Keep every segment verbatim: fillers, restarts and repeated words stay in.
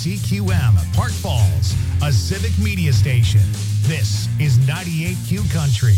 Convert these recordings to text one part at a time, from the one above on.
C Q M, Park Falls, a civic media station. This is ninety-eight Q Country.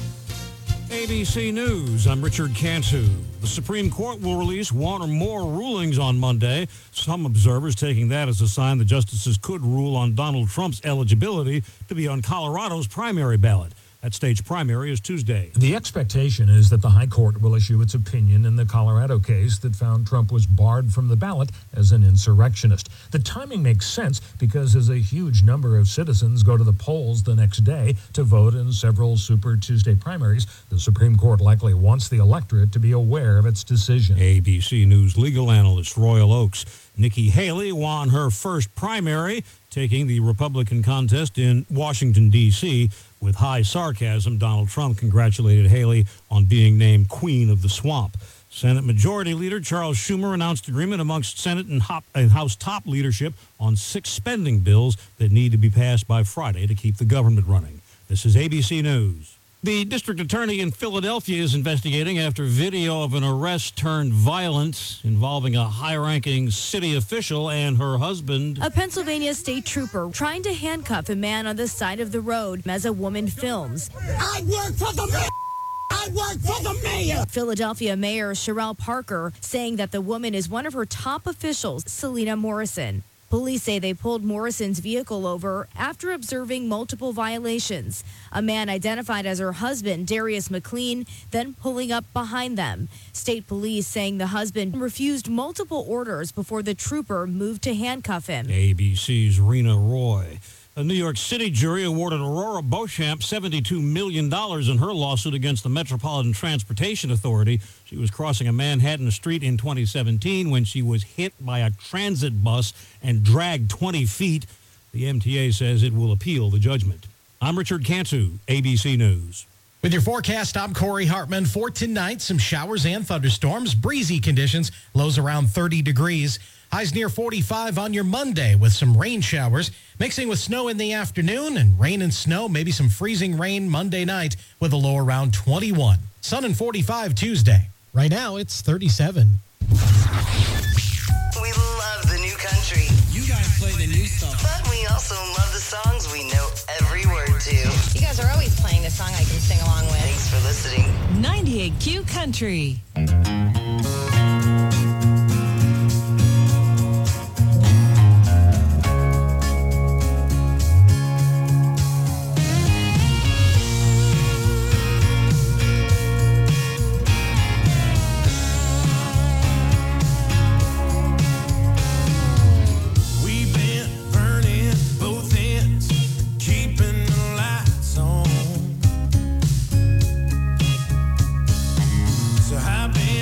A B C News, I'm Richard Cantu. The Supreme Court will release one or more rulings on Monday. Some observers taking that as a sign the justices could rule on Donald Trump's eligibility to be on Colorado's primary ballot. That state's primary is Tuesday. The expectation is that the High Court will issue its opinion in the Colorado case that found Trump was barred from the ballot as an insurrectionist. The timing makes sense because as a huge number of citizens go to the polls the next day to vote in several Super Tuesday primaries, the Supreme Court likely wants the electorate to be aware of its decision. A B C News legal analyst Royal Oaks. Nikki Haley won her first primary, taking the Republican contest in Washington, D C With high sarcasm, Donald Trump congratulated Haley on being named Queen of the Swamp. Senate Majority Leader Charles Schumer announced agreement amongst Senate and House top leadership on six spending bills that need to be passed by Friday to keep the government running. This is A B C News. The district attorney in Philadelphia is investigating after video of an arrest turned violent involving a high-ranking city official and her husband. A Pennsylvania state trooper trying to handcuff a man on the side of the road as a woman films. I work for the mayor! I work for the mayor! Philadelphia Mayor Sherelle Parker saying that the woman is one of her top officials, Selena Morrison. Police say they pulled Morrison's vehicle over after observing multiple violations. A man identified as her husband, Darius McLean, then pulling up behind them. State police saying the husband refused multiple orders before the trooper moved to handcuff him. A B C's Rena Roy. A New York City jury awarded Aurora Beauchamp seventy-two million dollars in her lawsuit against the Metropolitan Transportation Authority. She was crossing a Manhattan street in twenty seventeen when she was hit by a transit bus and dragged twenty feet. The M T A says it will appeal the judgment. I'm Richard Cantu, A B C News. With your forecast, I'm Corey Hartman. For tonight, some showers and thunderstorms, breezy conditions, lows around thirty degrees. Highs near forty-five on your Monday with some rain showers, mixing with snow in the afternoon and rain and snow, maybe some freezing rain Monday night with a low around twenty-one. Sun and forty-five Tuesday. Right now, it's thirty-seven. We love the new country. You guys play the new stuff. But we also love the songs we know every word to. You guys are always playing a song I can sing along with. Thanks for listening. ninety-eight Q Country. I've been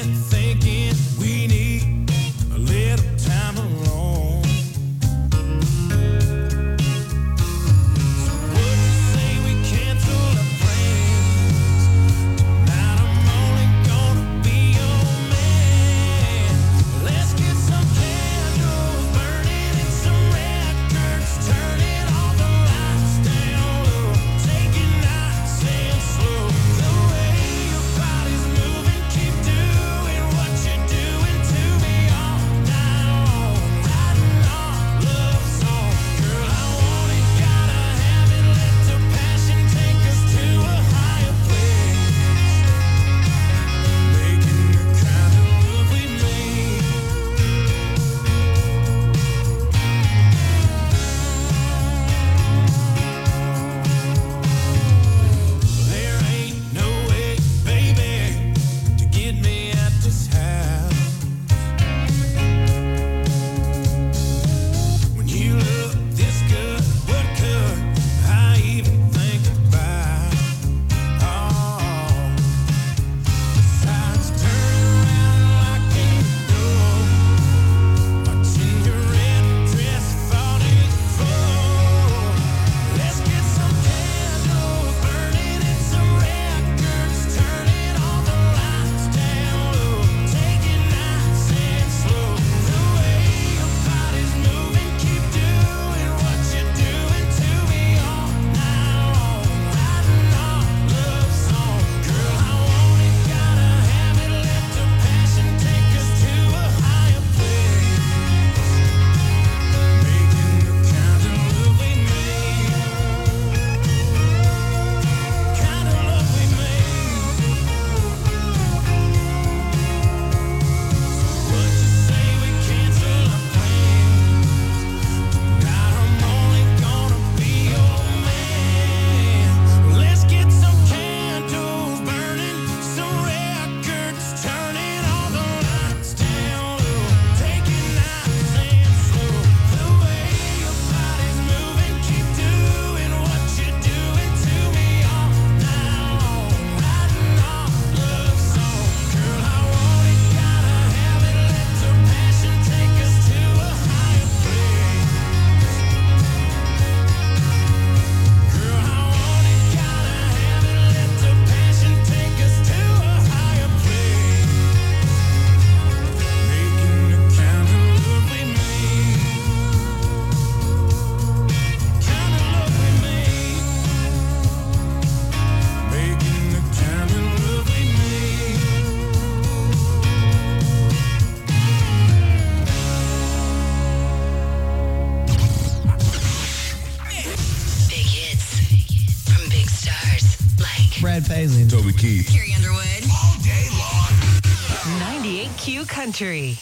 Brad Paisley. Toby Keith. Carrie Underwood. All day long. ninety-eight Q Country.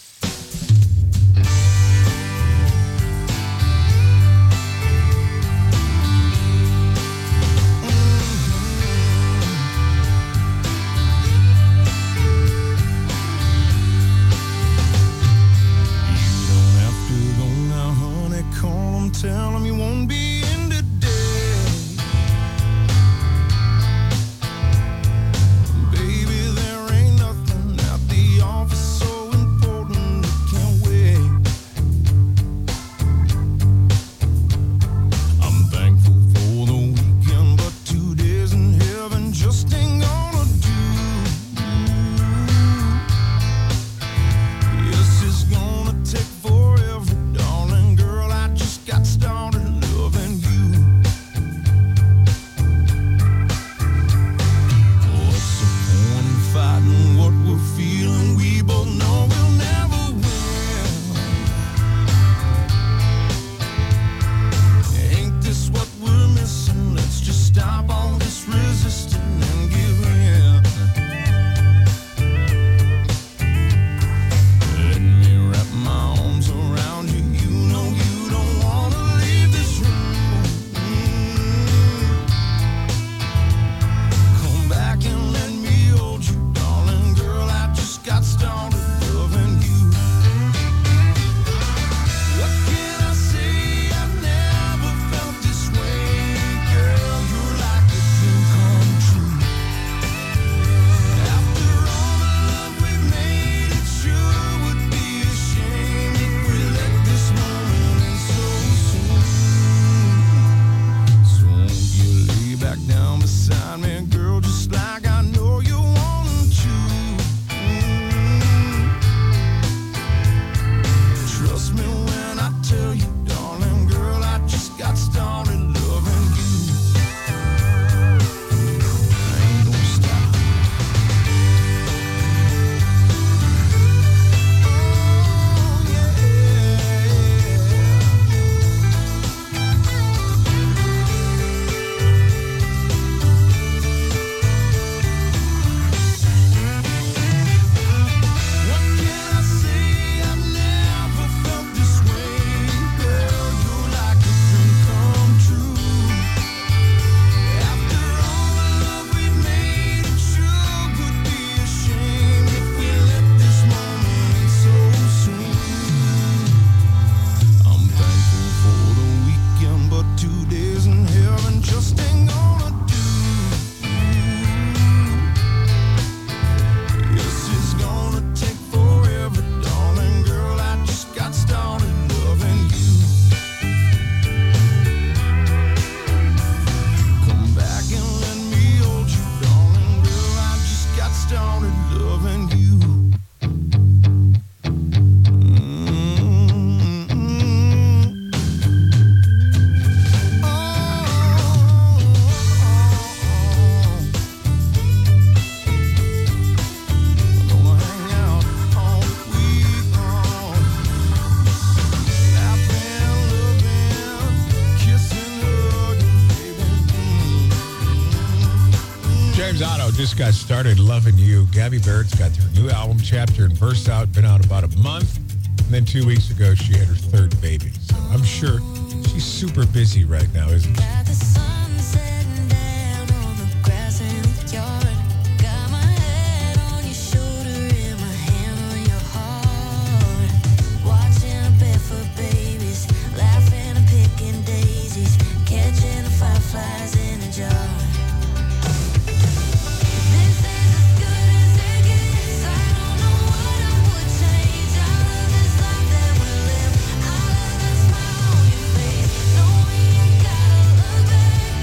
Tell him you won't be in today. Baby, there ain't nothing at the office so important it can't wait. I'm thankful for the weekend, but two days in heaven just ain't gonna do. This is gonna take forever, darling girl. I just got started loving you. What's the point in fighting what we're feeling? We both know we'll never win. Ain't this what we're missing? Let's just stop all this resisting and give in. Let me wrap my arms around you. You know you don't wanna leave this room. Come back and let me hold you, darling girl. I just got started loving you. What can I say? I've never felt this way, girl. You're like a dream come true. After all the love we've made, it sure would be a shame if we let this moment end so soon. So won't you lay back down beside me, girl, just like I know you want to. Trust me when I tell you, darling girl, I just got started loving you. I ain't gonna stop. Oh, yeah. What can I say? I've never felt this way, girl. You're like a dream come true. After all the love we've made, it sure would be a shame if we let this moment end so soon. I'm thankful for the weekend, but two days in heaven just ain't gonna do. This is gonna take forever, darling girl. I just got started loving you. Come back and let me hold you, darling girl. I just got started loving you. Gonna hang out all week long, laughing, loving, kissing, hugging, baby. James Otto just got started loving you. Gabby Barrett's got her new album, Chapter and Verse, out. Been out about a month. And then two weeks ago, she had her third baby. So I'm sure she's super busy right now, isn't she? Got the sun setting down on the grass in the yard. Got my head on your shoulder and my hand on your heart. Watching barefoot babies, laughing and picking daisies, catching the fireflies in a jar. This is as good as it gets. I don't know what I would change. I love this life that we live. I love the smile on your face. No, we ain't gotta look back.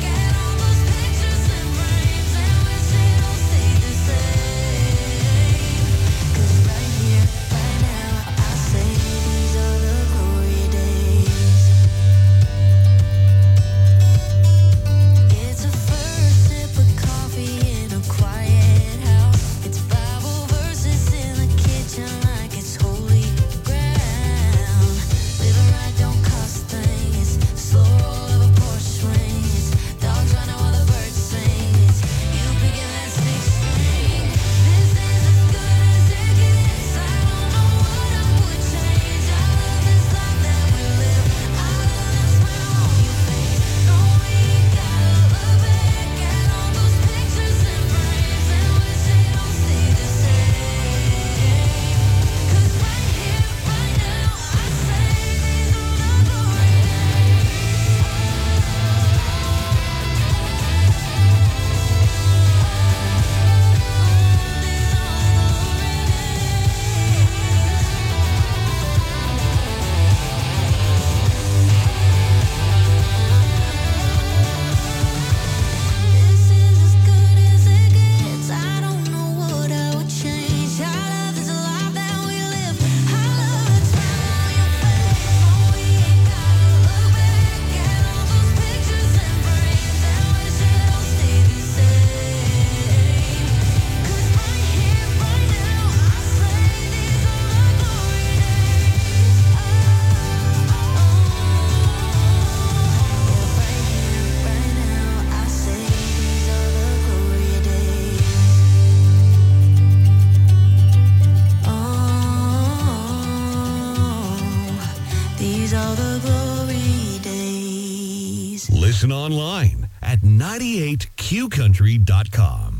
Listen online at ninety-eight q country dot com.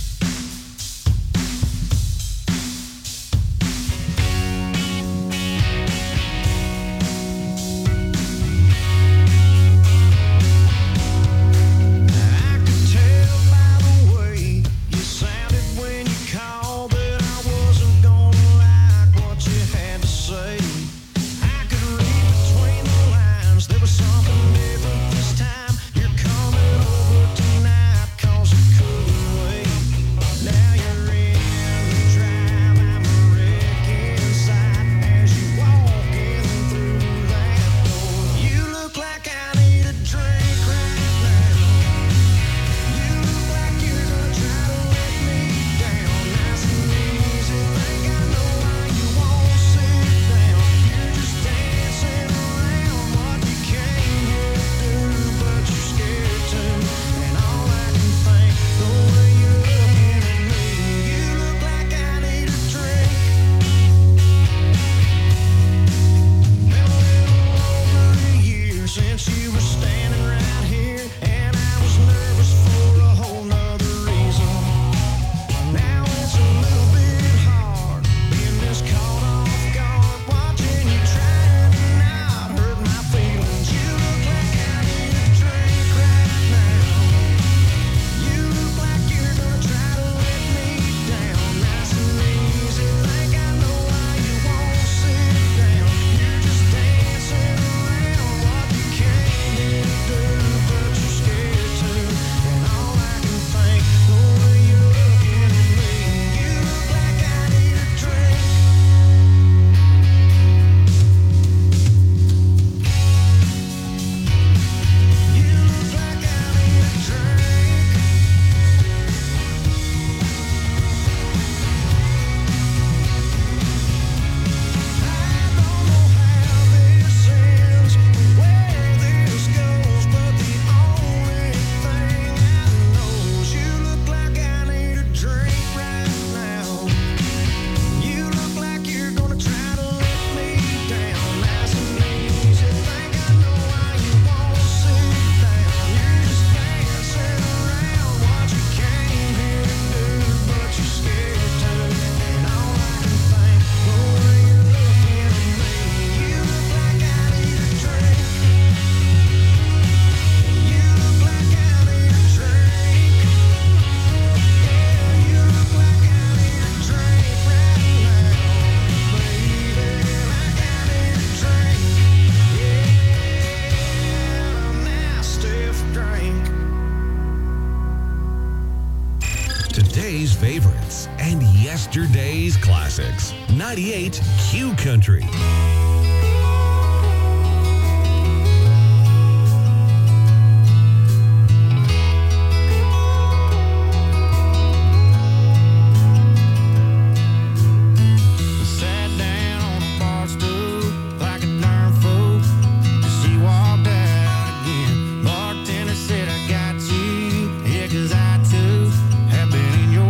Today's favorites and yesterday's classics. ninety-eight Q Country.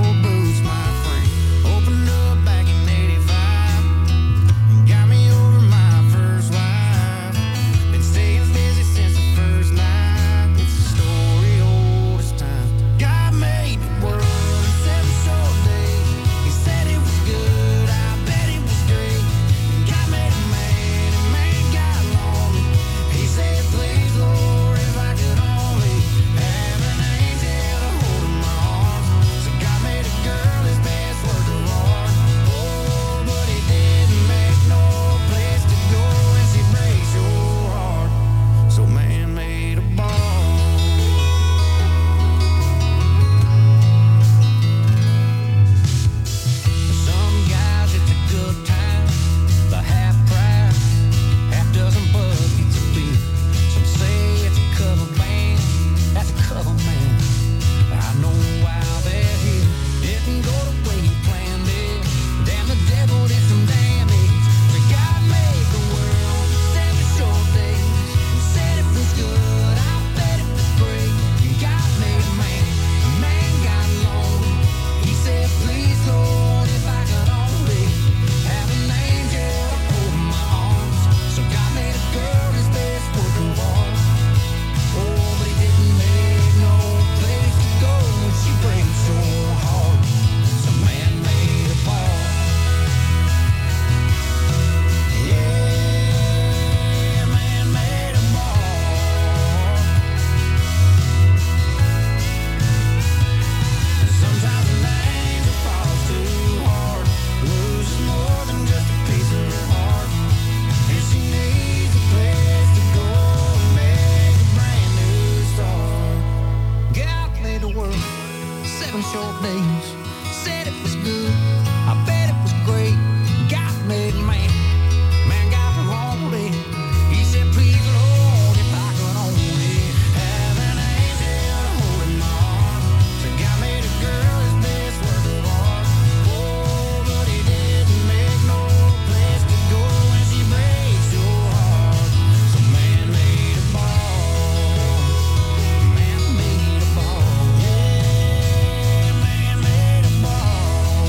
Got me over them short days. Said it was good, I bet it was great. Got made man, man got the wrong way. He said, please Lord, if I could only have an angel to hold in my arms. So God made a girl his best work of art. Oh, but he didn't make no place to go when she breaks your heart. So man made a ball, man made a ball, yeah, man made a ball.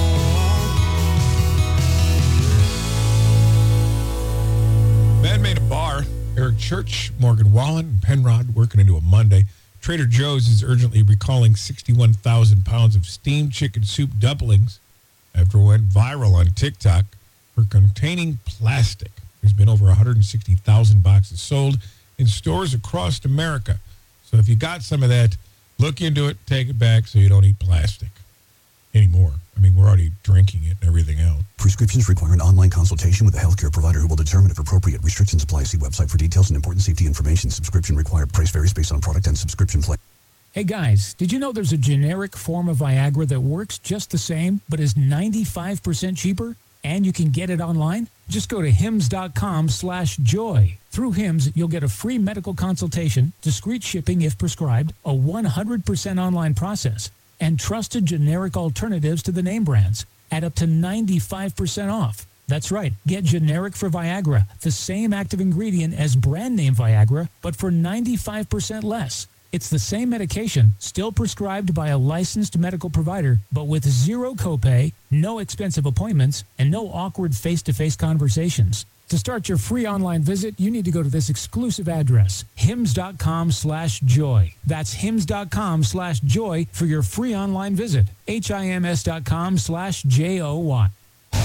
Man made a bar. Eric Church, Morgan Wallen, and Penrod working into a Monday. Trader Joe's is urgently recalling sixty-one thousand pounds of steamed chicken soup dumplings after it went viral on TikTok for containing plastic. There's been over one hundred sixty thousand boxes sold in stores across America. So if you got some of that, look into it, take it back so you don't eat plastic anymore. I mean, we're already drinking it and everything else. Prescriptions require an online consultation with a healthcare provider who will determine if appropriate. Restrictions apply. See website for details and important safety information. Subscription required. Price varies based on product and subscription plan. Hey guys, did you know there's a generic form of Viagra that works just the same, but is ninety-five percent cheaper? And you can get it online? Just go to hims.com slash joy. Through Hims, you'll get a free medical consultation, discreet shipping if prescribed, a one hundred percent online process, and trusted generic alternatives to the name brands at up to ninety-five percent off. That's right. Get generic for Viagra, the same active ingredient as brand name Viagra, but for ninety-five percent less. It's the same medication, still prescribed by a licensed medical provider, but with zero copay, no expensive appointments, and no awkward face-to-face conversations. To start your free online visit, you need to go to this exclusive address, hims.com slash joy. That's hims.com slash joy for your free online visit. H-I-M-S.com slash J-O-Y. I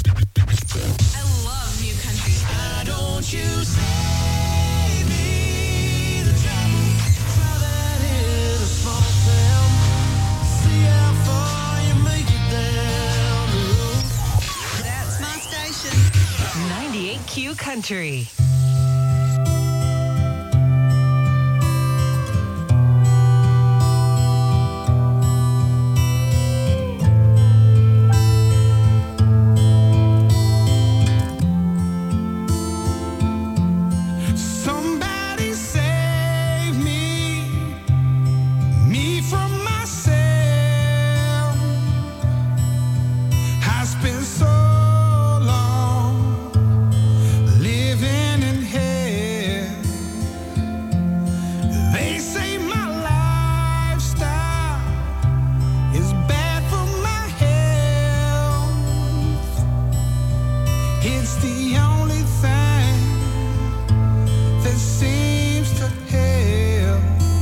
love New Country. Why don't you save me the trouble? Try that in a small town. See how far you make it down. That's my station. ninety-eight Q Country. Somebody save me, me from myself. I spent so long living in hell. They say my lifestyle is bad for my health. It's the only thing that seems to help.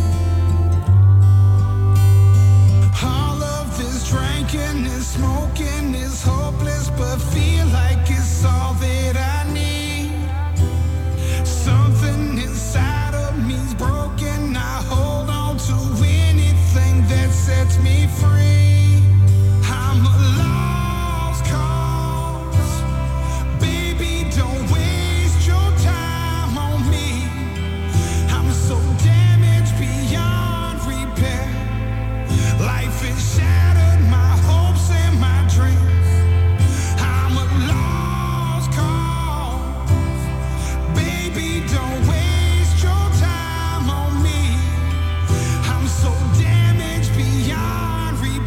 All of this drinking and smoking is hopeless, but feel like it's all that I need. Something inside of me's broken. I hold on to anything that sets me free. I'm a lost cause. Baby, don't waste your time on me. I'm so damaged beyond repair. Life has shattered my hopes and my dreams. I'm a lost cause. Baby, don't waste your time on me. I'm so damaged beyond repair.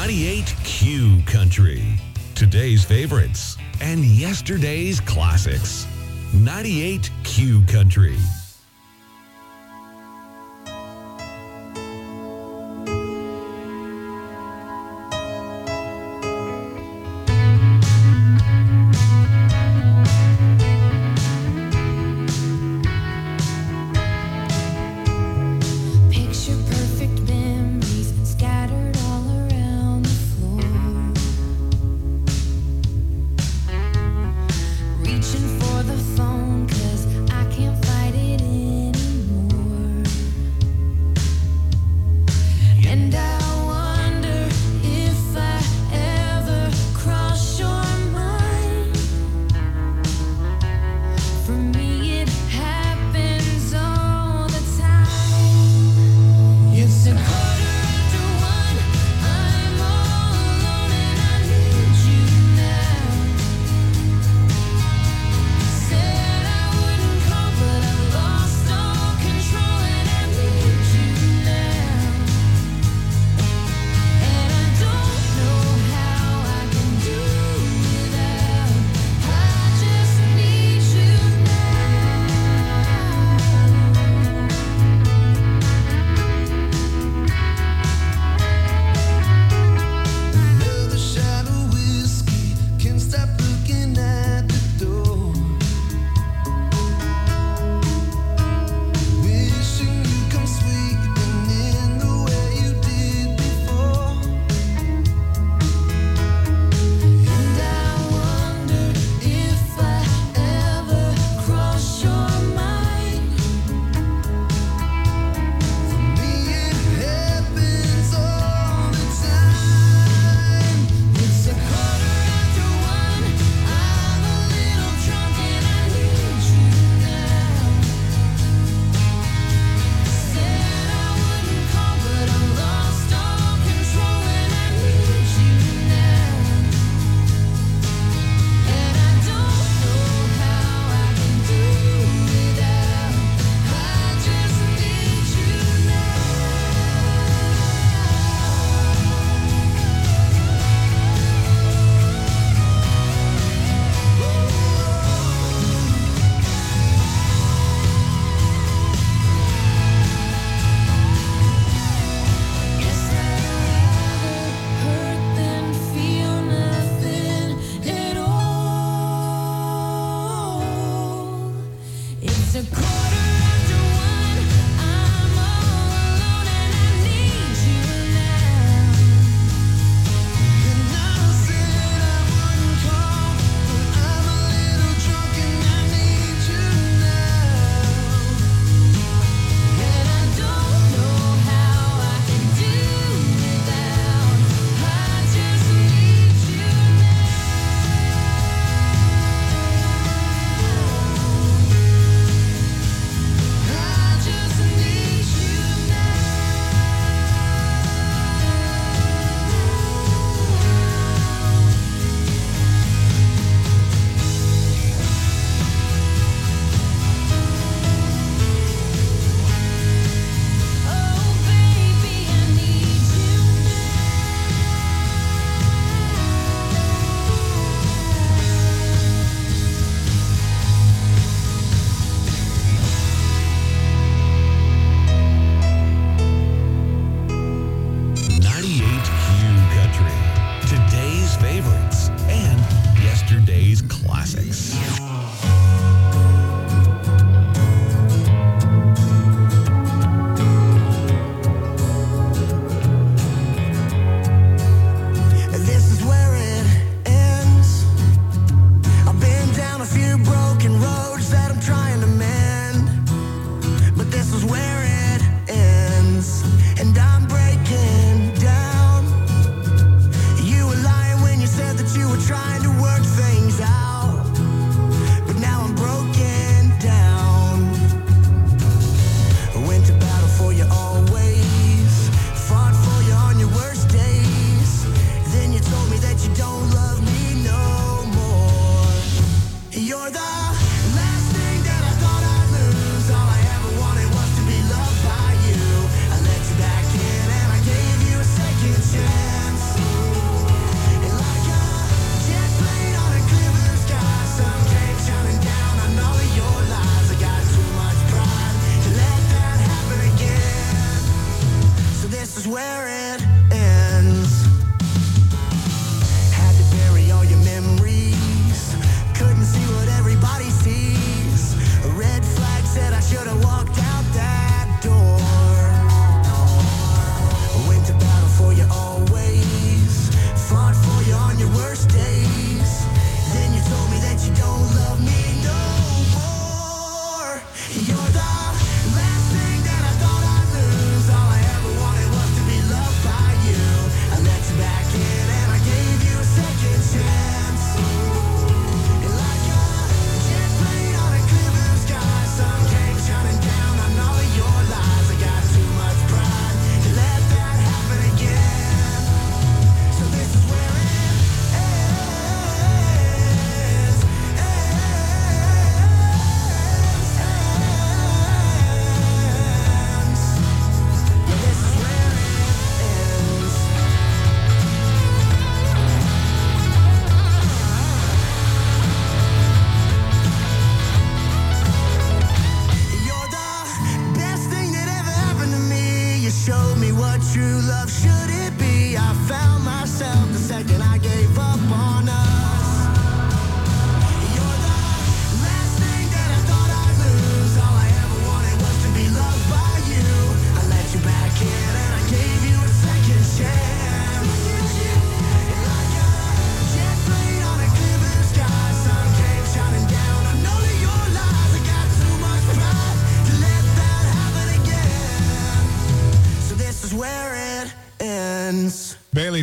ninety-eight Q Country. Today's favorites and yesterday's classics. ninety-eight Q Country. Picture perfect memories scattered all around the floor. Reaching for the phone 'cause I can't fight it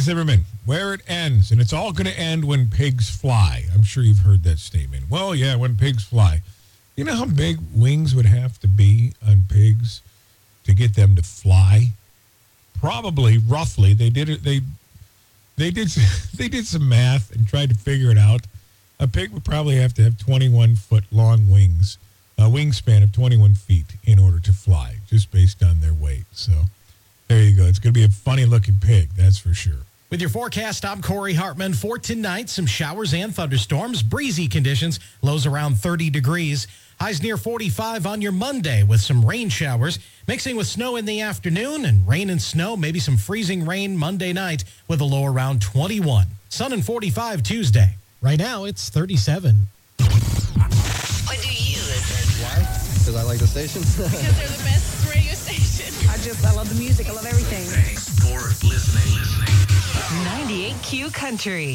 Zimmerman, where it ends, and it's all going to end when pigs fly. I'm sure you've heard that statement. Well, yeah, when pigs fly. You know how big wings would have to be on pigs to get them to fly? Probably, roughly, they did it. They they did they did some math and tried to figure it out. A pig would probably have to have twenty-one foot long wings, a wingspan of twenty-one feet in order to fly, just based on their weight. So there you go. It's going to be a funny looking pig, that's for sure. With your forecast, I'm Corey Hartman. For tonight, some showers and thunderstorms, breezy conditions, lows around thirty degrees. Highs near forty-five on your Monday with some rain showers, mixing with snow in the afternoon and rain and snow, maybe some freezing rain Monday night with a low around twenty-one. Sun and forty-five Tuesday. Right now, it's thirty-seven. What do you listen? Why? Because I like the station. Because they're the best radio station. I just, I love the music. I love everything. Thanks for listening. listening. ninety-eight Q Country.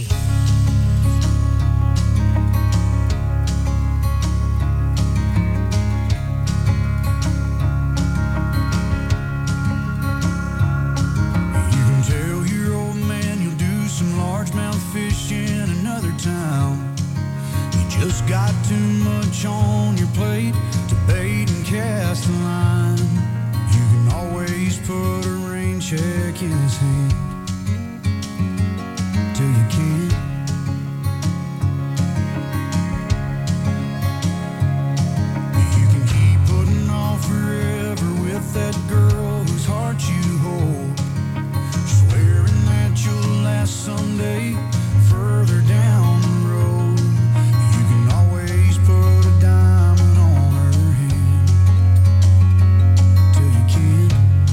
You can tell your old man you'll do some largemouth fish in another town. You just got too much on your plate to bait and cast a line. You can always put a rain check in his hand till you can't. You can keep putting off forever with that girl whose heart you hold, swearing that you'll last someday further down the road. You can always put a diamond on her hand till you can't.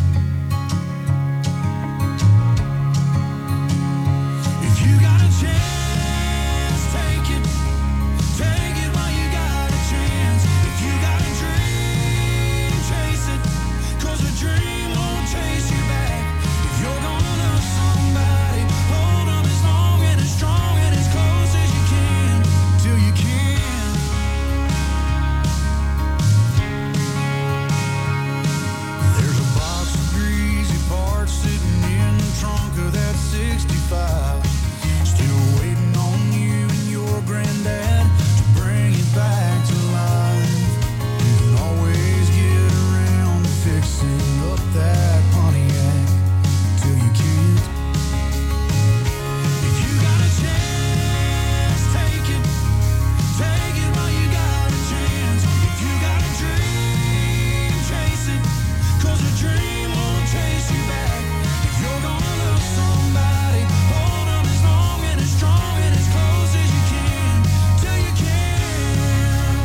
If you got a chance, take it. Take it while you got a chance. If you got a dream, chase it. 'Cause a dream won't chase you back. If you're gonna love somebody, hold on as long and as strong and as close as you can till you can. There's a box of greasy parts sitting in the trunk of that sixty-five, still waiting on you and your granddad to bring it back to life. You can always get around to fixing up that Pontiac till you can't. If you got a chance, take it. Take it while you got a chance. If you got a dream, chase it. 'Cause a dream won't chase you back. If you're gonna love somebody, hold on as long and as strong and as close as you can till you can.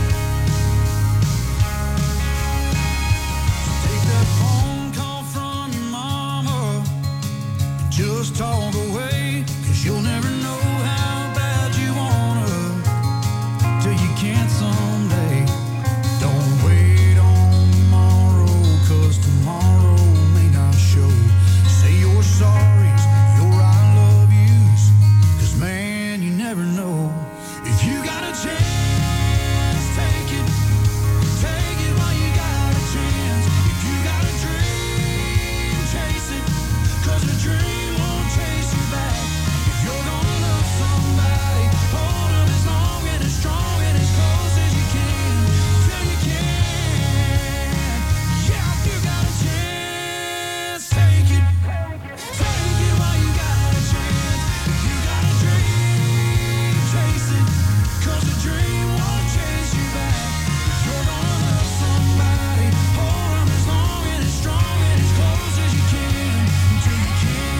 Take that phone call from your mama and just talk away. 'Cause you'll never know how bad you wanna till you can't someday. Don't wait on tomorrow, 'cause tomorrow may not show. Say your sorries, your I love yous, 'cause man, you never know. If you got a chance, take it. Take it while you got a chance. If you got a dream, chase it. 'Cause a dream won't chase you back. If you're gonna love somebody, hold on as long and as strong and as close as you can till you can. Yeah, if you got a chance, take it. Take it while you got a chance. If you got a dream, chase it. 'Cause a dream won't chase you back. If you're gonna love somebody, hold on as long and as strong and as close as you can until you can.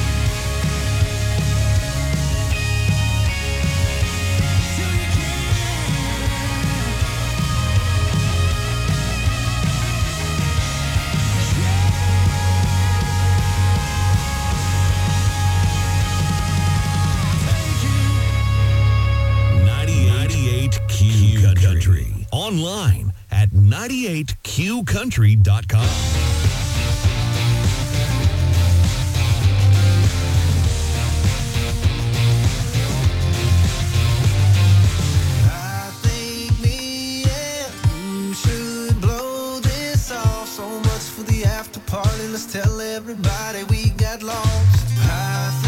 Till you can. ninety-eight Q Country. Online at ninety-eight q country dot com. I think me and you should blow this off. So much for the after party. Let's tell everybody we got lost. I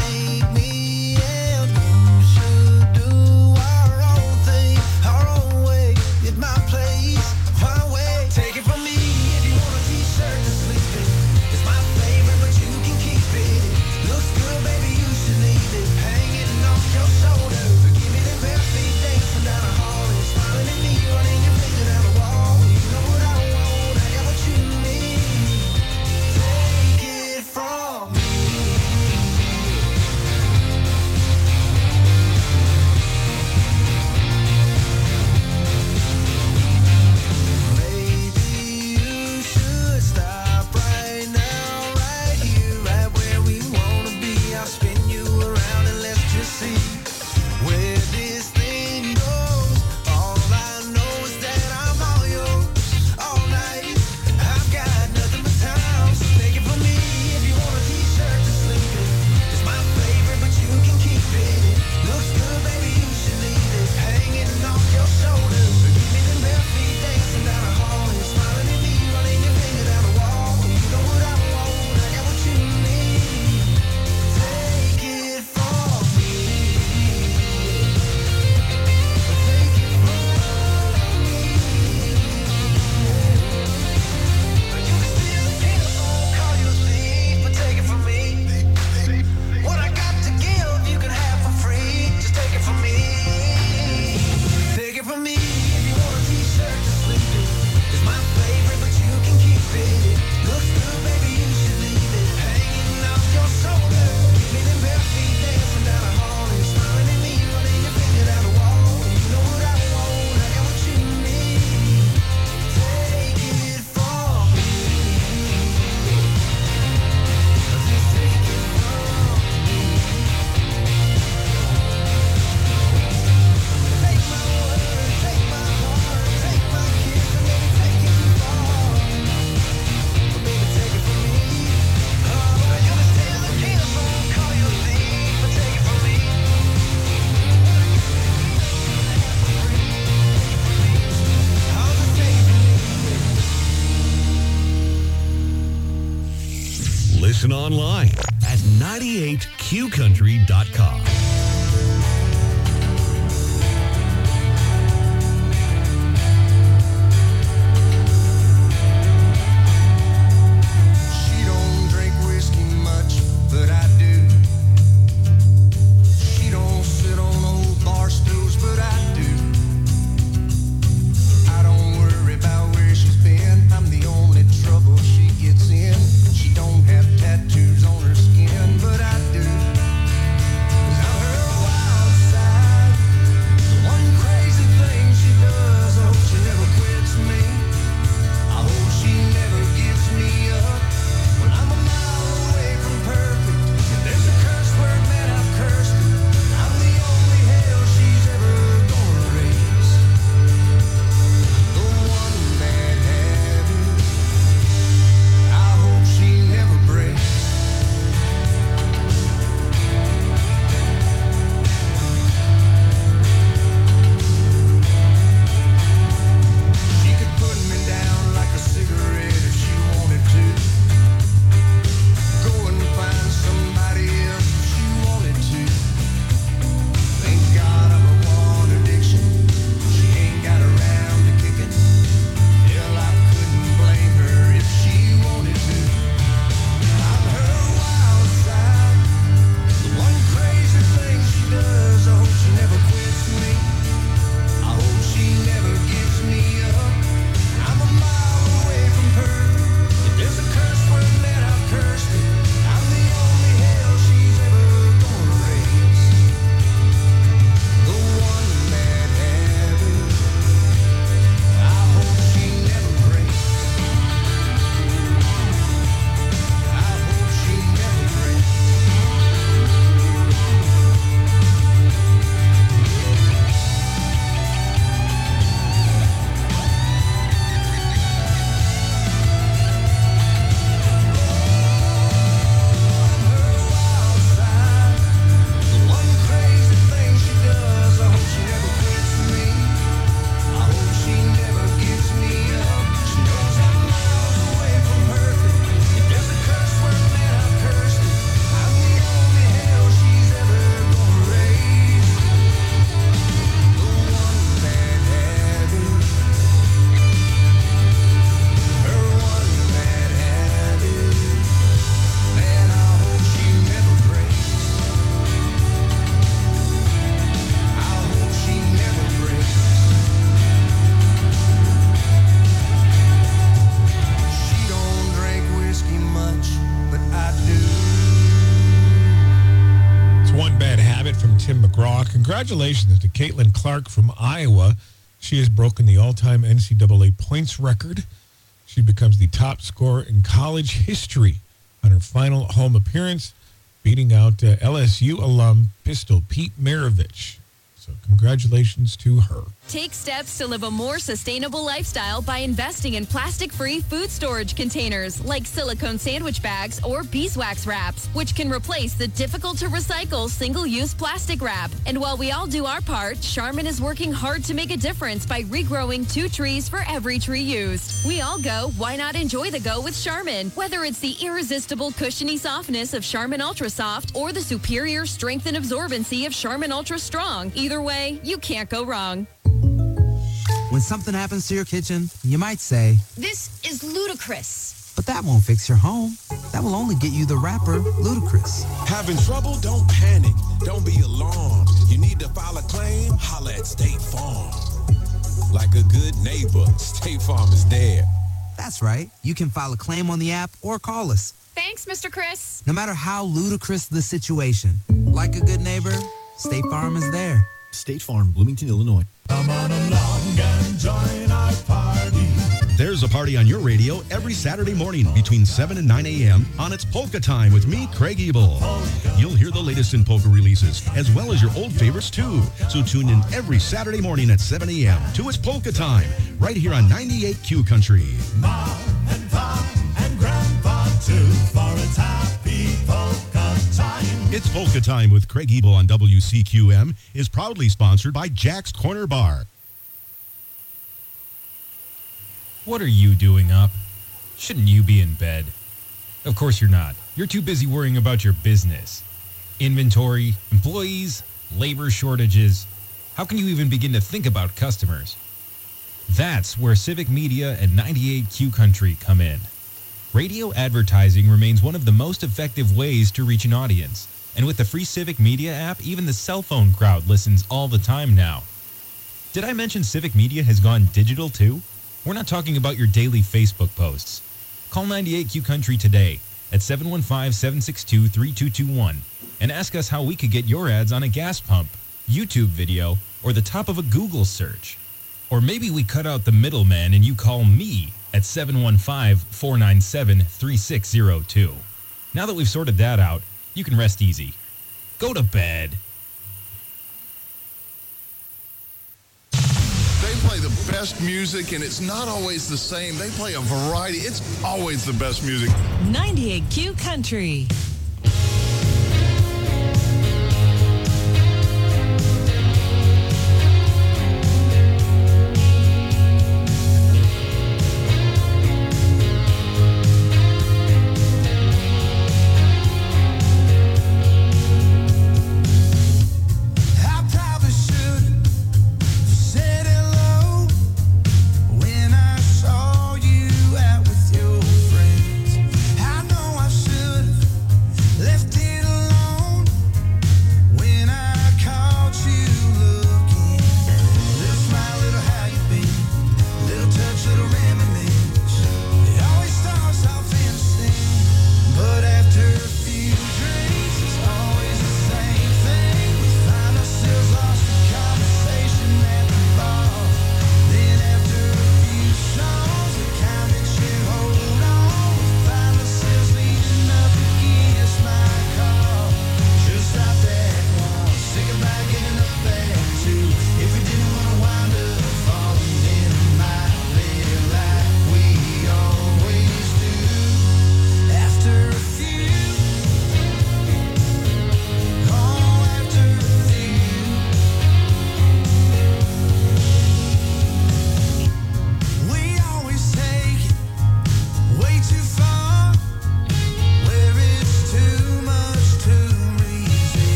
ninety-eight q country dot com. She don't drink whiskey much, but I do. She don't sit on old bar stools, but I do. I don't worry about where she's been. I'm the only trouble she gets in. She don't have tattoos on her skin, but I do. 'Cause I'm her wild side. The one crazy thing she does, I hope she never quits me. I hope she never gives me up. When I'm a mile away from perfect, if there's a curse word, man, I've cursed it. I'm the only hell she's ever gonna raise. The one bad habit I hope she never breaks. She could put me down like a cigarette if she wanted to. Go and find somebody else if she wanted to. Thank God I'm a one addiction. She ain't got around to kick it. Hell, I couldn't blame her if she wanted to. I'm her wild side. The one crazy thing she does, I hope she never quits me. I hope she never gives me up. I'm a mile away from perfect. If there's a curse word, man, I've cursed it. I'm the only hell she's ever gonna raise. The one bad habit I hope she never breaks. I hope she never breaks. The one crazy thing she does, I hope she never quits me. I hope she never gives me up. She knows I'm miles away from perfect. If there's a curse word, man, I've cursed it. I'm the only hell she's ever gonna raise. The one bad habit. Her one bad habit. Man, I hope she never breaks. I hope she never breaks. She don't drink whiskey much, but I do. It's One Bad Habit from Tim McGraw. Congratulations to Caitlin Clark from Iowa. She has broken the all-time N C double A points record. She becomes the top scorer in college history on her final home appearance, beating out uh, L S U alum Pistol Pete Maravich. So congratulations to her. Take steps to live a more sustainable lifestyle by investing in plastic-free food storage containers like silicone sandwich bags or beeswax wraps, which can replace the difficult-to-recycle single-use plastic wrap. And while we all do our part, Charmin is working hard to make a difference by regrowing two trees for every tree used. We all go, why not enjoy the go with Charmin? Whether it's the irresistible cushiony softness of Charmin Ultra Soft or the superior strength and absorbency of Charmin Ultra Strong, either way, you can't go wrong. When something happens to your kitchen, you might say, "This is ludicrous." but that won't fix your home. That will only get you the rapper, Ludacris. Having trouble? Don't panic. Don't be alarmed. You need to file a claim? Holla at State Farm. Like a good neighbor, State Farm is there. That's right. You can file a claim on the app or call us. Thanks, Mister Chris. No matter how ludicrous the situation, like a good neighbor, State Farm is there. State Farm, Bloomington, Illinois. Come on along and join our party. There's a party on your radio every Saturday morning between seven and nine a.m. on It's Polka Time with me, Craig Ebel. You'll hear the latest in polka releases, as well as your old favorites, too. So tune in every Saturday morning at seven a.m. to It's Polka Time, right here on ninety-eight Q Country. Mom and Pop and Grandpa, too, for it's happy polka time. It's Polka Time with Craig Ebel on W C Q M is proudly sponsored by Jack's Corner Bar. What are you doing up? Shouldn't you be in bed? Of course you're not. You're too busy worrying about your business. inventory, employees, labor shortages. How can you even begin to think about customers? That's where Civic Media and ninety-eight Q Country come in. Radio advertising remains one of the most effective ways to reach an audience. And with the free Civic Media app, even the cell phone crowd listens all the time now. Did I mention Civic Media has gone digital too? We're not talking about your daily Facebook posts. Call ninety-eight Q Country today at seven one five, seven six two, three two two one and ask us how we could get your ads on a gas pump, YouTube video, or the top of a Google search. Or maybe we cut out the middleman and you call me at seven one five, four nine seven, three six zero two. Now that we've sorted that out, you can rest easy. Go to bed. They play the best music, and it's not always the same. They play a variety. It's always the best music. ninety-eight Q Country.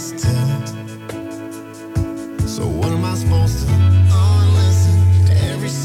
So what am I supposed to? Oh, listen to every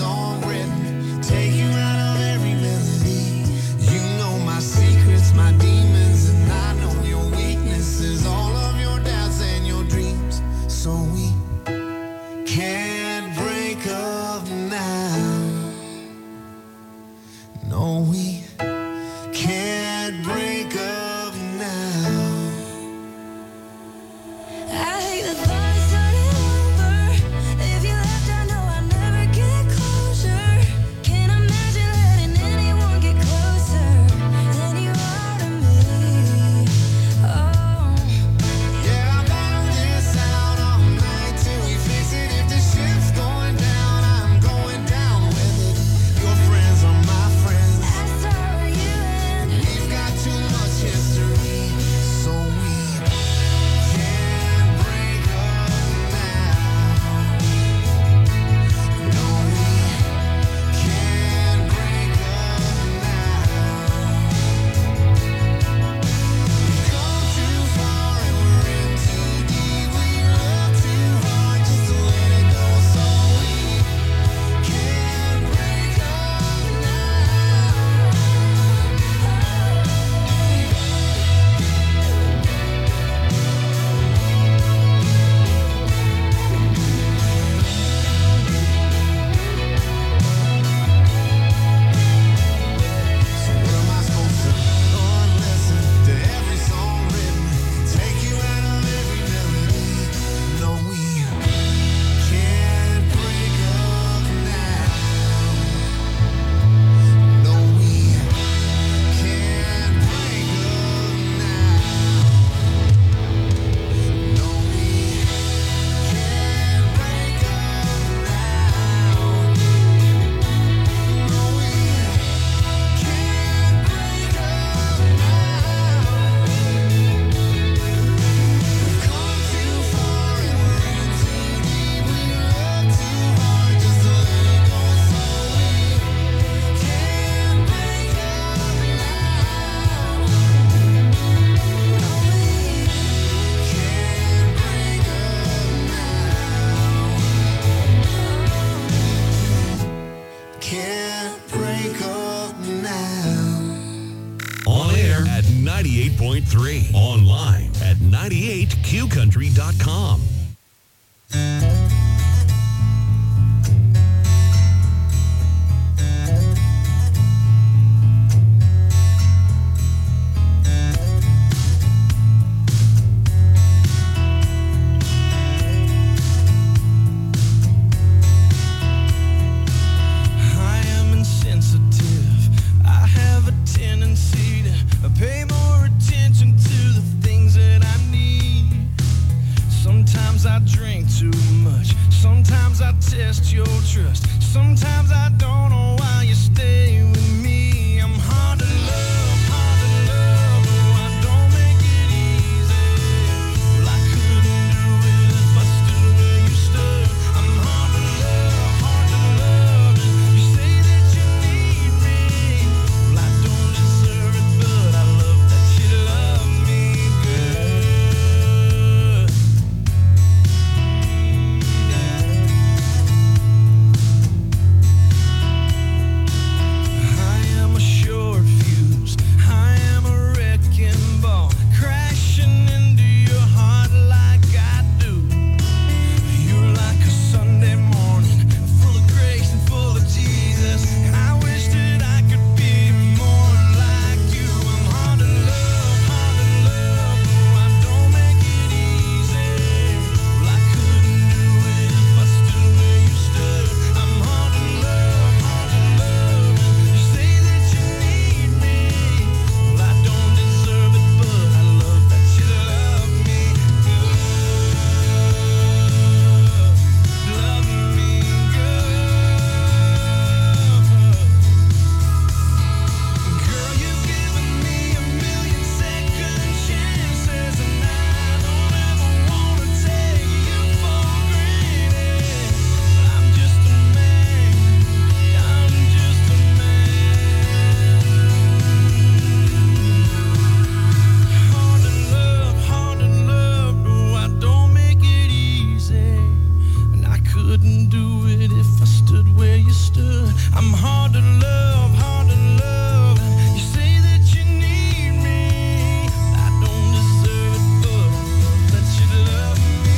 can't break up now. On air at ninety-eight point three. Online at ninety-eight q country dot com. Pay more attention to the things that I need. Sometimes I drink too much. Sometimes I test your trust. Sometimes I don't know why you stay with me. I'm hard to love, hard to love. Oh, I don't make it easy. Well, I couldn't do it if I stood where you stood. I'm hard to love, hard to love. You say that you need me. Well, I don't deserve it, but I love that you love me good. I am a short fuse. I am a wrecking ball, crashing into your heart like I do. You're like a Sunday morning, full of grace and full of Jesus. And I wish that I could be more like you. I'm hard to love, hard to love. Oh, I don't make it easy. Well, I couldn't do it if I stood where you stood. I'm hard to love, hard to love. You say that you need me. Well, I don't deserve it, but I love that you love me good. Love me good. Girl, you've given me a million second chances, and I don't ever wanna take you for granted. I'm just a man. I'm just a man. Hard to love, hard to love. Oh, I don't make it easy, and I couldn't do it if I stood where you stood. I'm hard to love, hard to love. You say that you need me. I don't deserve it, but I love that you love me.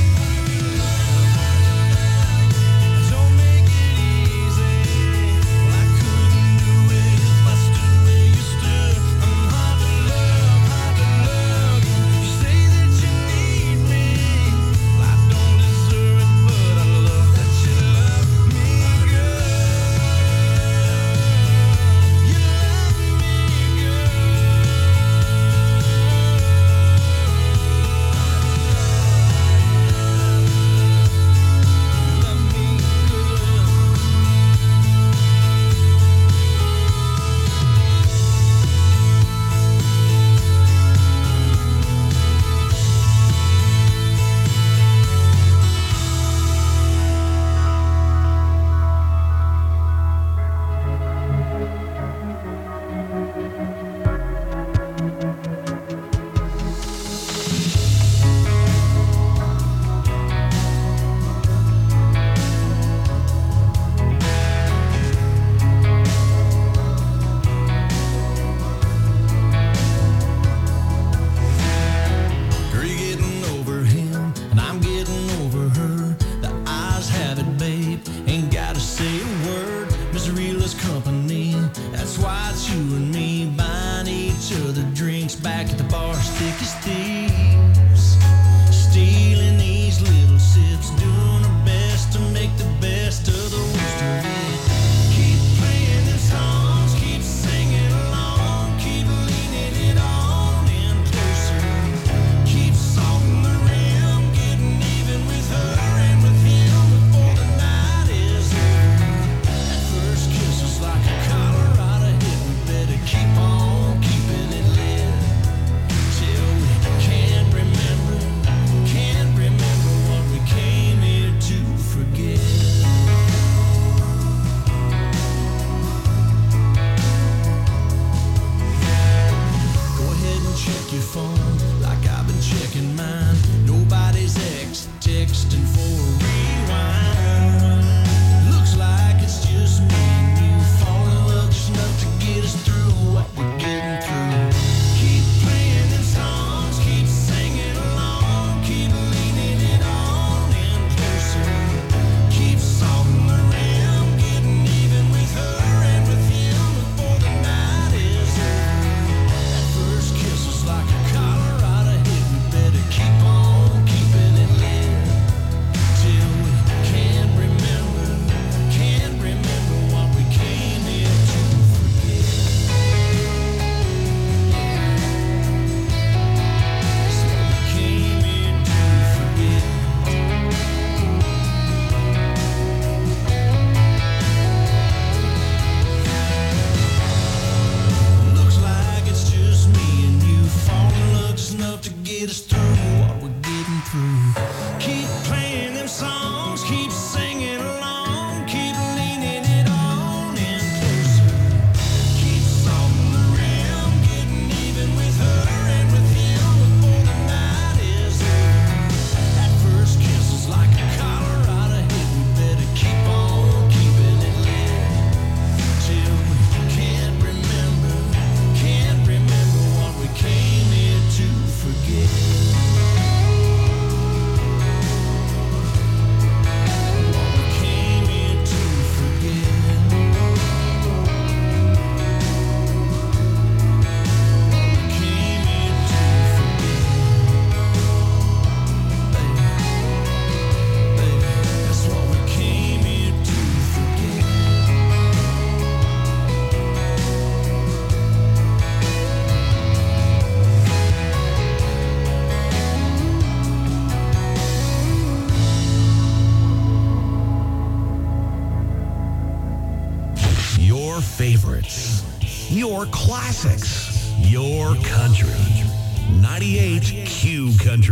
I don't make it easy. Well, I couldn't do it if I stood where you stood. I'm hard to love, hard to love. You say that you need me. Well, I don't deserve it, but I love that you love me good. You love me good. Love me Girl, you're getting over him, and I'm getting over her. The eyes have it, babe. Ain't gotta say a word. Misery loves company. That's why it's you and me buying each other drinks back at the bar, thick as thieves. Stealing these little sips, doing our best to make the best of the worst of it. Keep playing the songs, keep singing along, keep leaning it on in closer. Keep salting the rim, getting even with her and with him before the night is over. That first kiss was like a Colorado hit. We better keep on keeping it lit till we can't remember. Your favorites. Your classics. Your country. ninety-eight Q Country.